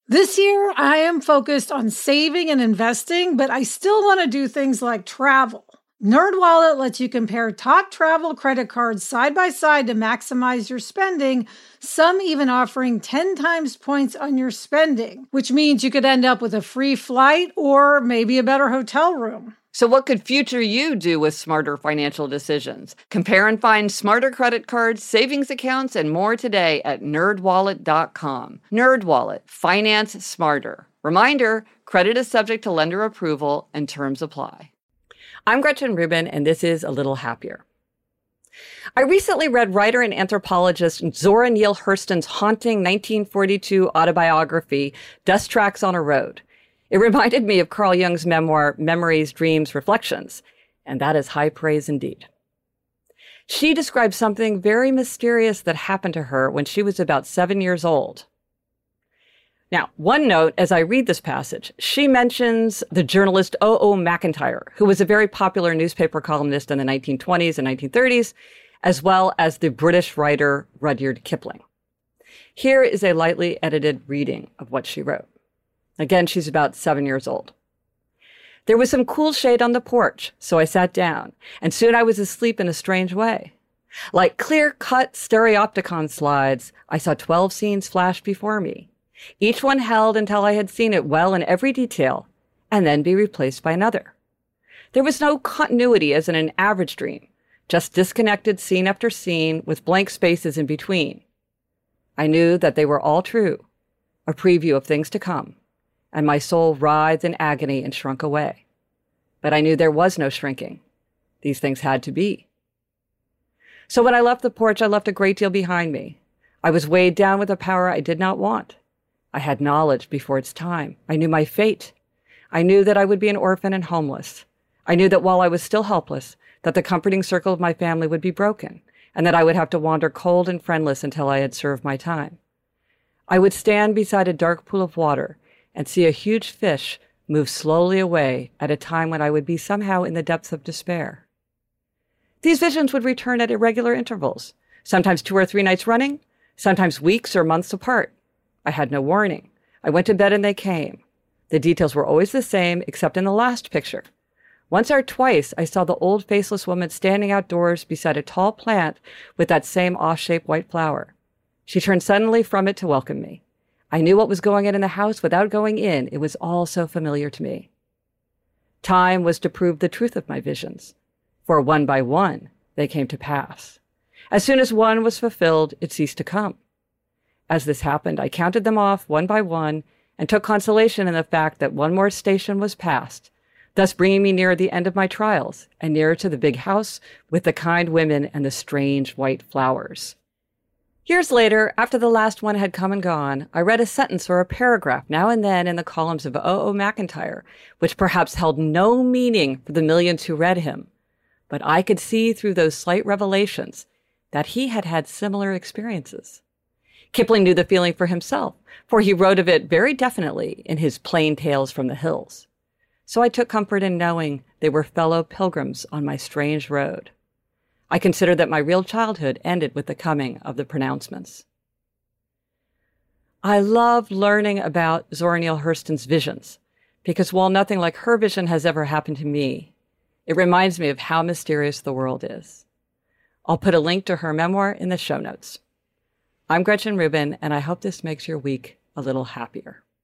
This year, I am focused on saving and investing, but I still want to do things like travel. NerdWallet lets you compare top travel credit cards side by side to maximize your spending, some even offering 10 times points on your spending, which means you could end up with a free flight or maybe a better hotel room. So what could future you do with smarter financial decisions? Compare and find smarter credit cards, savings accounts, and more today at nerdwallet.com. NerdWallet, finance smarter. Reminder, credit is subject to lender approval and terms apply. I'm Gretchen Rubin, and this is A Little Happier. I recently read writer and anthropologist Zora Neale Hurston's haunting 1942 autobiography, Dust Tracks on a Road. It reminded me of Carl Jung's memoir, Memories, Dreams, Reflections, and that is high praise indeed. She describes something very mysterious that happened to her when she was about 7 years old. Now, one note as I read this passage, she mentions the journalist O.O. McIntyre, who was a very popular newspaper columnist in the 1920s and 1930s, as well as the British writer Rudyard Kipling. Here is a lightly edited reading of what she wrote. Again, she's about 7 years old. There was some cool shade on the porch, so I sat down, and soon I was asleep in a strange way. Like clear-cut stereopticon slides, I saw 12 scenes flash before me. Each one held until I had seen it well in every detail, and then be replaced by another. There was no continuity as in an average dream, just disconnected scene after scene with blank spaces in between. I knew that they were all true, a preview of things to come. And my soul writhed in agony and shrunk away. But I knew there was no shrinking. These things had to be. So when I left the porch, I left a great deal behind me. I was weighed down with a power I did not want. I had knowledge before its time. I knew my fate. I knew that I would be an orphan and homeless. I knew that while I was still helpless, that the comforting circle of my family would be broken, and that I would have to wander cold and friendless until I had served my time. I would stand beside a dark pool of water and see a huge fish move slowly away at a time when I would be somehow in the depths of despair. These visions would return at irregular intervals, sometimes 2 or 3 nights running, sometimes weeks or months apart. I had no warning. I went to bed and they came. The details were always the same, except in the last picture. Once or twice, I saw the old faceless woman standing outdoors beside a tall plant with that same off-shaped white flower. She turned suddenly from it to welcome me. I knew what was going on in the house without going in. It was all so familiar to me. Time was to prove the truth of my visions, for one by one, they came to pass. As soon as one was fulfilled, it ceased to come. As this happened, I counted them off one by one and took consolation in the fact that one more station was passed, thus bringing me nearer the end of my trials and nearer to the big house with the kind women and the strange white flowers. Years later, after the last one had come and gone, I read a sentence or a paragraph now and then in the columns of O.O. McIntyre, which perhaps held no meaning for the millions who read him. But I could see through those slight revelations that he had had similar experiences. Kipling knew the feeling for himself, for he wrote of it very definitely in his Plain Tales from the Hills. So I took comfort in knowing they were fellow pilgrims on my strange road. I consider that my real childhood ended with the coming of the pronouncements. I love learning about Zora Neale Hurston's visions, because while nothing like her vision has ever happened to me, it reminds me of how mysterious the world is. I'll put a link to her memoir in the show notes. I'm Gretchen Rubin, and I hope this makes your week a little happier.